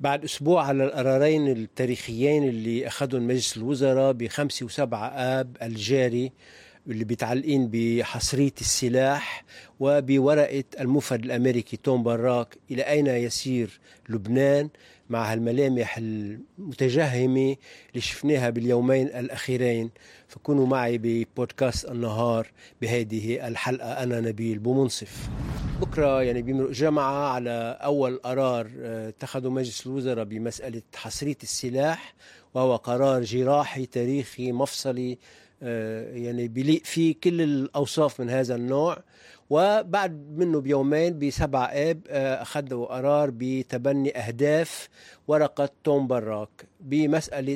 بعد أسبوع على القرارين التاريخيين اللي أخذهم مجلس الوزراء ب5 و7 آب الجاري، اللي بيتعلقين بحصرية السلاح وبورقة المفد الأمريكي توم باراك، إلى أين يسير لبنان مع هالملامح المتجهمة اللي شفناها باليومين الأخيرين. فكونوا معي ببودكاست النهار بهذه الحلقة. أنا نبيل بومنصف. بكرة يعني بيمرق جمعة على أول قرار اتخذوا مجلس الوزراء بمسألة حصرية السلاح، وهو قرار جراحي تاريخي مفصلي، يعني بيليق فيه كل الأوصاف من هذا النوع. وبعد منه بيومين ب7 آب أخذوا قرار بتبني أهداف ورقة توم باراك بمسألة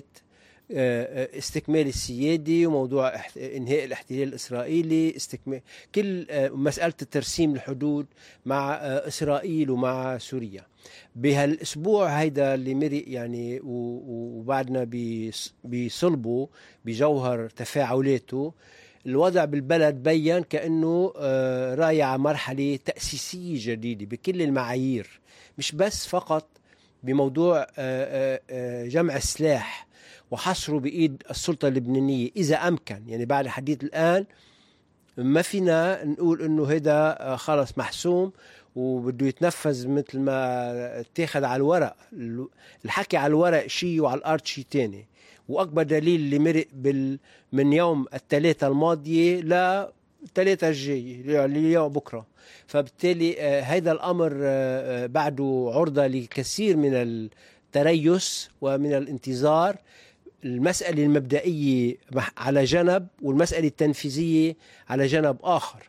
استكمال السيادة وموضوع إنهاء الاحتلال الإسرائيلي، استكمال كل مسألة ترسيم الحدود مع إسرائيل ومع سوريا. بهالأسبوع هيدا اللي مرق يعني وبعدنا بيصلبوا بجوهر تفاعلاته، الوضع بالبلد بيّن كأنه رايع مرحلة تأسيسية جديدة بكل المعايير، مش بس فقط بموضوع جمع السلاح وحصره بإيد السلطة اللبنانية إذا أمكن. يعني بعد الحديث الآن ما فينا نقول إنه هذا خلص محسوم وبده يتنفذ مثل ما اتخذ على الورق. الحكي على الورق شيء وعلى الأرض شيء تاني. وأكبر دليل اللي مرق من يوم الثلاثة الماضية للثلاثة الجاي اليوم بكرة. فبالتالي هذا الأمر بعده عرضة لكثير من التريث ومن الانتظار. المسألة المبدئية على جنب والمسألة التنفيذية على جنب آخر.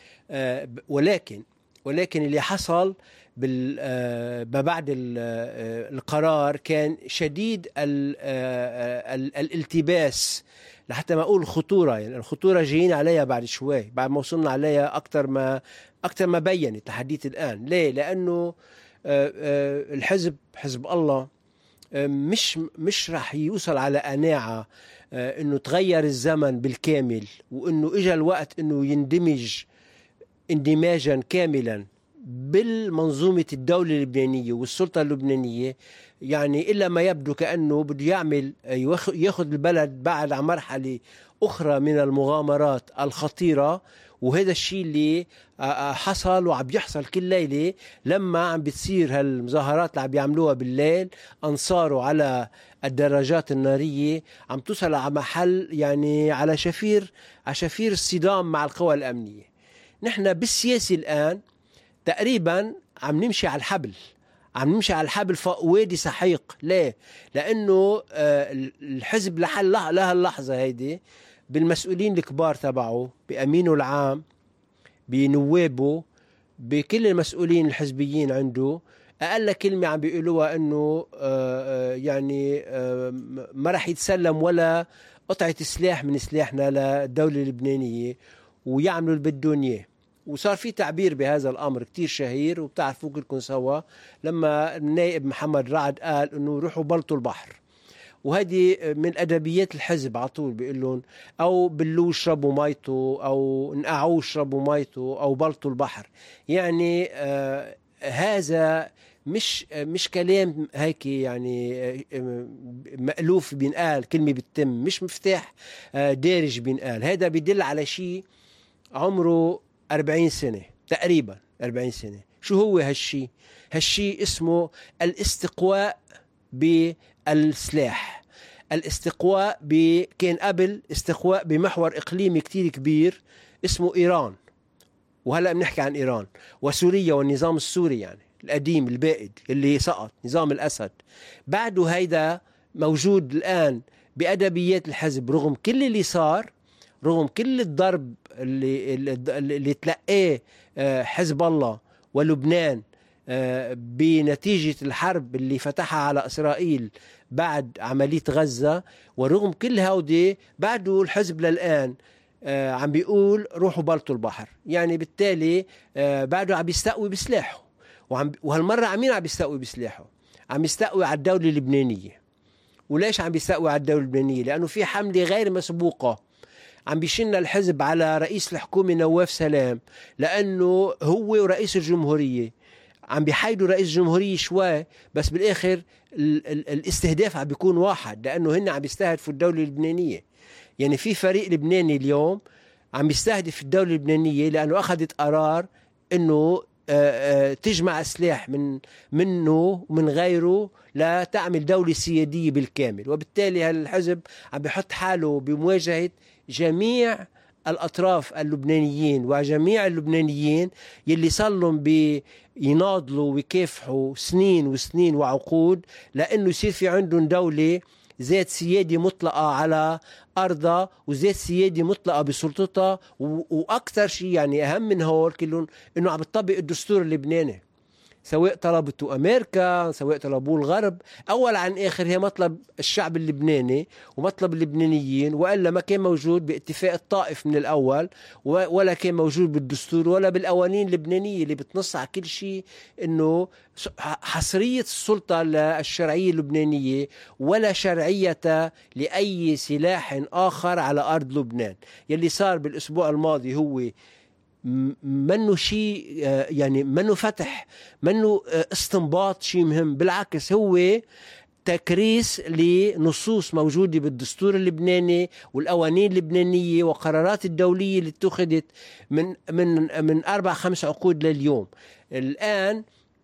ولكن اللي حصل ما بعد القرار كان شديد الالتباس، لحتى ما أقول الخطورة. يعني الخطورة جايين عليها بعد شوي، بعد ما وصلنا عليها أكتر ما بيّنت لحديث الآن. ليه؟ لأنه حزب الله مش رح يوصل على قناعة انه تغير الزمن بالكامل، وانه اجى الوقت انه يندمج اندماجا كاملا بالمنظومة الدولة اللبنانية والسلطة اللبنانية. يعني إلا ما يبدو كأنه بده ياخذ البلد بعد عن مرحلة أخرى من المغامرات الخطيرة. وهذا الشيء اللي حصل وعم بيحصل كل ليلة لما عم بتصير هالمظاهرات اللي عم بيعملوها بالليل. أنصاره على الدراجات النارية عم توصل على محل يعني على شفير الصدام مع القوى الأمنية. نحن بالسياسة الآن تقريبا عم نمشي على الحبل فوق وادي سحيق. ليه؟ لأنه الحزب لها اللحظة هيدي بالمسؤولين الكبار تبعه، بأمينه العام، بنوابه، بكل المسؤولين الحزبيين عنده، أقل كلمة عم بيقولوها أنه يعني ما رح يتسلم ولا قطعة سلاح من سلاحنا للدولة اللبنانية ويعملوا اللي بدهم إياه. وصار في تعبير بهذا الأمر كتير شهير وبتعرفوا كلكم سوا، لما النائب محمد رعد قال أنه روحوا بلطوا البحر. وهذه من أدبيات الحزب عطول، بيقول لهم أو بلوا شربوا ميته، أو نقعوا شربوا ميته، أو بلطوا البحر. يعني هذا مش كلام هيك يعني مألوف بينقال، كلمة بتتم، مش مفتاح دارج بينقال. هذا بيدل على شيء عمره 40 سنة تقريبا، 40 سنة. شو هو هالشي اسمه الاستقواء بالسلاح. الاستقواء كان قبل استقواء بمحور إقليمي كتير كبير اسمه إيران، وهلأ بنحكي عن إيران وسوريا والنظام السوري يعني القديم البائد اللي سقط، نظام الأسد. بعده هيدا موجود الآن بأدبيات الحزب، رغم كل اللي صار، رغم كل الضرب اللي تلقاه حزب الله ولبنان بنتيجة الحرب اللي فتحها على إسرائيل بعد عملية غزة. ورغم كل هودي بعده الحزب للآن عم بيقول روحوا بلطوا البحر. يعني بالتالي بعده عم بيستقوي بسلاحه، وهالمرة عم بيستقوي بسلاحه، عم يستقوي على الدولة اللبنانية. وليش عم بيستقوي على الدولة اللبنانية؟ لأنه في حملة غير مسبوقة عم بيشن الحزب على رئيس الحكومة نواف سلام، لأنه هو ورئيس الجمهورية عم بيحايدوا رئيس الجمهورية شوي، بس بالآخر الاستهداف عم بيكون واحد، لأنه هن عم بيستهدفوا الدولة اللبنانية. يعني في فريق لبناني اليوم عم بيستهدف الدولة اللبنانية لأنه أخذت قرار أنه تجمع سلاح منه ومن غيره لا تعمل دولة سيادية بالكامل. وبالتالي هالحزب عم بيحط حاله بمواجهة جميع الأطراف اللبنانيين وجميع اللبنانيين يلي صار لهم يناضلوا ويكافحوا سنين وسنين وعقود لأنه يصير في عندهم دولة ذات سيادة مطلقة على أرضها وذات سيادة مطلقة بسلطتها، وأكثر شيء يعني أهم من هول كلهم إنه عم بتطبق الدستور اللبناني، سواء طلبته أمريكا سواء طلبوه الغرب. أول عن آخر هي مطلب الشعب اللبناني ومطلب اللبنانيين، وإلا ما كان موجود باتفاق الطائف من الأول، ولا كان موجود بالدستور ولا بالقوانين اللبنانية اللي بتنص على كل شيء إنه حصرية السلطة للشرعية اللبنانية ولا شرعية لأي سلاح آخر على أرض لبنان. يلي صار بالأسبوع الماضي هو منه شيء يعني منه فتح، منه استنباط شيء مهم، بالعكس هو تكريس لنصوص موجودة بالدستور اللبناني والقوانين اللبنانية وقرارات الدولية اللي اتخذت من 4-5 عقود لليوم. الآن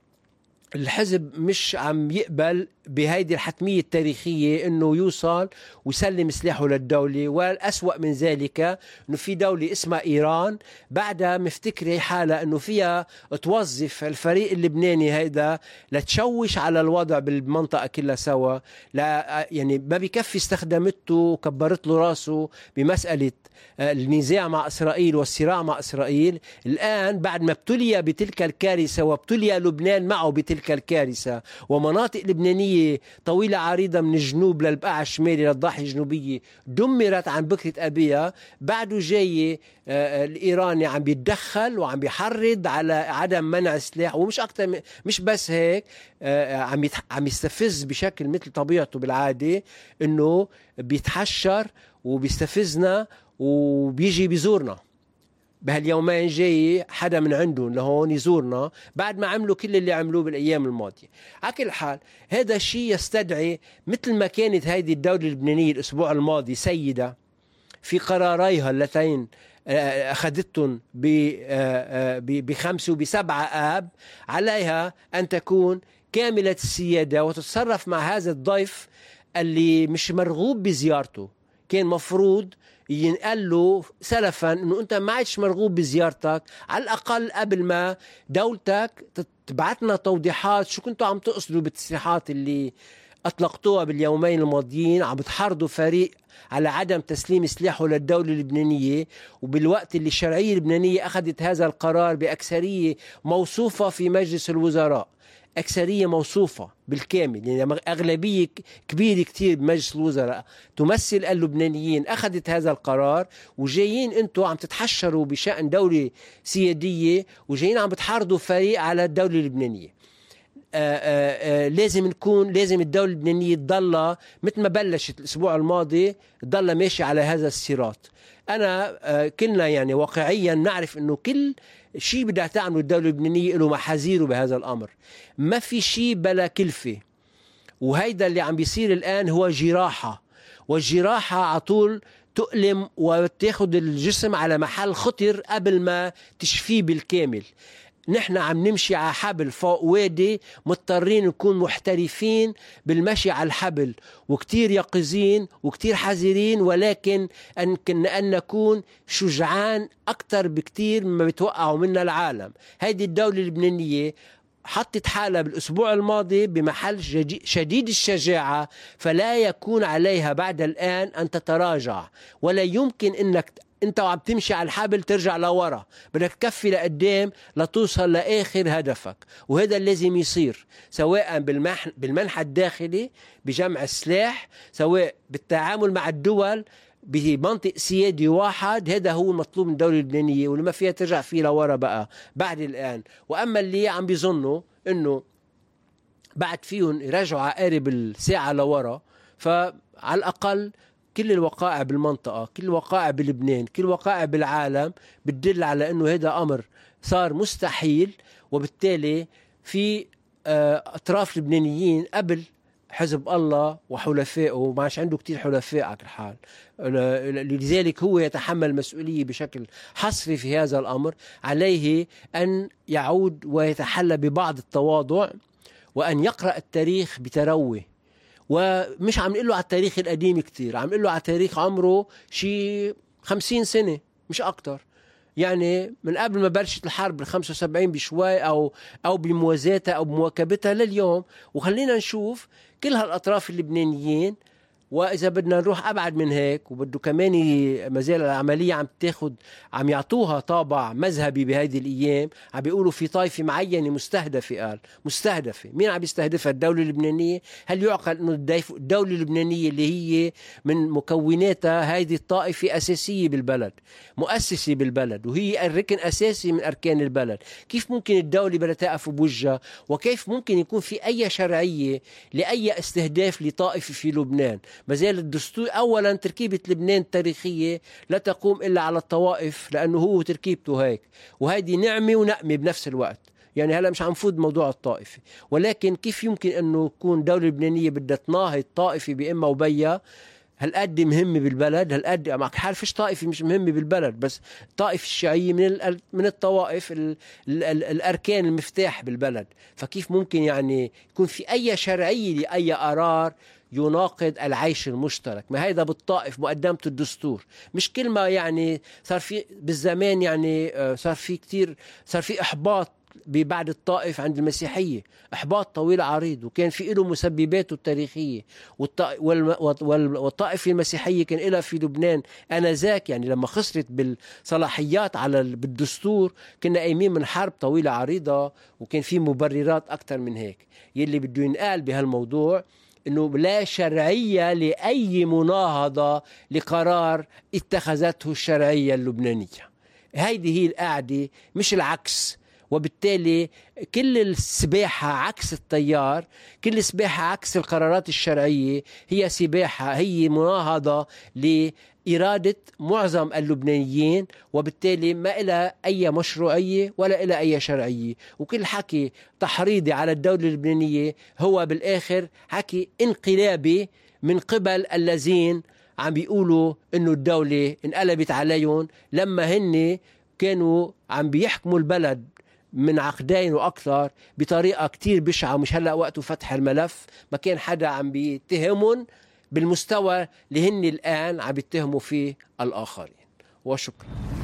الحزب مش عم يقبل بهيدي الحتمية التاريخية انه يوصل ويسلم سلاحه للدولة، والأسوأ من ذلك انه في دولة اسمها ايران بعدها مفتكرة حالها انه فيها توظف الفريق اللبناني هيدا لتشوش على الوضع بالمنطقة كلها سوا. لا يعني ما بيكفي استخدمته وكبرت له راسه بمسألة النزاع مع إسرائيل والصراع مع إسرائيل. الآن بعد ما ابتلي بتلك الكارثة وابتلي لبنان معه بتلك الكارثة، ومناطق لبنانية طويلة عريضة من الجنوب للبقعة الشمالي للضاحية الجنوبية دمرت عن بكرة أبيها، بعده جاي الإيراني عم بيتدخل وعم بيحرض على عدم منع السلاح، ومش أكتر مش بس هيك عم يستفز بشكل مثل طبيعته بالعادة، إنه بيتحشر وبيستفزنا وبيجي بيزورنا. بهاليومين جاي حدا من عندهم لهون يزورنا بعد ما عملوا كل اللي عملوه بالأيام الماضية. على كل حال هذا الشيء يستدعي مثل ما كانت هذه الدولة اللبنانية الأسبوع الماضي سيدة في قراريها اللتين أخذتهم ب5 و7 آب، عليها أن تكون كاملة السيادة وتتصرف مع هذا الضيف اللي مش مرغوب بزيارته. كان مفروض ينقال له سلفا انه انت ما عادش مرغوب بزيارتك، على الاقل قبل ما دولتك تبعتنا توضيحات شو كنتوا عم تقصدوا بالتصريحات اللي اطلقتوها باليومين الماضيين، عم بتحرضوا فريق على عدم تسليم سلاحه للدولة اللبنانية، وبالوقت اللي الشرعية اللبنانية اخذت هذا القرار باكثرية موصوفة في مجلس الوزراء، أكثرية موصوفة بالكامل، يعني أغلبية كبيرة كتير بمجلس الوزراء تمثل اللبنانيين أخذت هذا القرار، وجايين أنتوا عم تتحشروا بشأن دولة سيادية وجايين عم بتحارضوا فريق على الدولة اللبنانية. لازم الدولة اللبنانية تضل مثل ما بلشت الأسبوع الماضي تضل ماشي على هذا الصراط. أنا كلنا يعني واقعيا نعرف أنه كل شيء بدها تعمله الدولة اللبنانية له محاذيره بهذا الأمر، ما في شيء بلا كلفة، وهيدا اللي عم بيصير الآن هو جراحة، والجراحة عطول تؤلم وتاخد الجسم على محل خطر قبل ما تشفيه بالكامل. نحن عم نمشي على حبل فوق وادي، مضطرين نكون محترفين بالمشي على الحبل وكتير يقظين وكتير حذرين، ولكن أن نكون شجعان أكتر بكتير مما بتوقعوا منا العالم. هيدي الدولة اللبنانية حطت حالها بالأسبوع الماضي بمحل شديد الشجاعة، فلا يكون عليها بعد الآن أن تتراجع، ولا يمكن أنك انت وعم تمشي على الحبل ترجع لورا، بدك تكفي لقدام لتوصل لآخر هدفك. وهذا اللي لازم يصير، سواء بالمنحى الداخلي بجمع السلاح، سواء بالتعامل مع الدول بمنطق سيادي واحد. هذا هو المطلوب من الدولة اللبنانية، واللي ما فيها ترجع فيه لورا بقى بعد الآن. وأما اللي عم بيظنوا إنه بعد فيهم يرجعوا عقارب الساعة لورا، فعلى الأقل كل الوقائع بالمنطقة، كل الوقائع بلبنان، كل الوقائع بالعالم بتدل على أنه هذا أمر صار مستحيل، وبالتالي في أطراف لبنانيين قبل حزب الله وحلفائه، ما عادش عنده كتير حلفاء على كل حال، لذلك هو يتحمل مسؤولية بشكل حصري في هذا الأمر. عليه أن يعود ويتحلى ببعض التواضع، وأن يقرأ التاريخ بتروي، ومش عم نقول له على التاريخ القديم كتير، عم نقول له على تاريخ عمره شي 50 سنة مش أكتر، يعني من قبل ما بلشت الحرب ال75 بشوي أو بموازاتها أو بمواكبتها لليوم. وخلينا نشوف كل هالأطراف اللبنانيين. وإذا بدنا نروح أبعد من هيك وبده كمان مازال العملية عم يعطوها طابع مذهبي بهذه الأيام، عم بيقولوا في طائفة معينة مستهدفة. قال مستهدفة، مين عم يستهدفها؟ الدولة اللبنانية. هل يعقل أنه الدولة اللبنانية اللي هي من مكوناتها هذه الطائفة أساسية بالبلد، مؤسسة بالبلد، وهي الركن أساسي من أركان البلد، كيف ممكن الدولة بدها تقف بوجهها؟ وكيف ممكن يكون في أي شرعية لأي استهداف لطائفة في لبنان؟ مازال الدستور أولا تركيبة لبنان التاريخية لا تقوم إلا على الطوائف، لأنه هو تركيبته هيك، وهذه نعمة ونقمة بنفس الوقت. يعني هلا مش عم فوض موضوع الطائفة، ولكن كيف يمكن أنه تكون دولة لبنانية بدها تناهض طائفة بإما وبيا هالقد مهمة بالبلد؟ هالقد معك حال فيش طائفة مش مهمة بالبلد، بس الطائفة الشيعية من الطوائف الأركان المفتاح بالبلد. فكيف ممكن يعني يكون في أي شرعية لأي قرار يناقض العيش المشترك؟ ما هيدا بالطائف مقدمة الدستور، مش كل ما يعني صار في بالزمان، يعني صار في إحباط بعد الطائف عند المسيحية، إحباط طويل عريض، وكان في له مسبباته التاريخية. والطائفة المسيحية كان لها في لبنان آنذاك، يعني لما خسرت بالصلاحيات بالدستور كنا قايمين من حرب طويلة عريضة، وكان في مبررات أكثر من هيك. يلي بده ينقال بهالموضوع إنه لا شرعية لأي مناهضة لقرار اتخذته الشرعية اللبنانية. هيدي هي القاعدة مش العكس. وبالتالي كل السباحة عكس التيار، كل السباحة عكس القرارات الشرعية، هي سباحة، هي مناهضة لإرادة معظم اللبنانيين، وبالتالي ما إلها أي مشروعية ولا إلها أي شرعية. وكل حكي تحريضي على الدولة اللبنانية هو بالآخر حكي انقلابي من قبل الذين عم بيقولوا إنه الدولة انقلبت عليهم، لما هن كانوا عم بيحكموا البلد من عقدين وأكثر بطريقة كتير بشعة. مش هلأ وقته فتح الملف، ما كان حدا عم بيتهمون بالمستوى اللي هن الآن عم بيتهموا فيه الآخرين. وشكرا.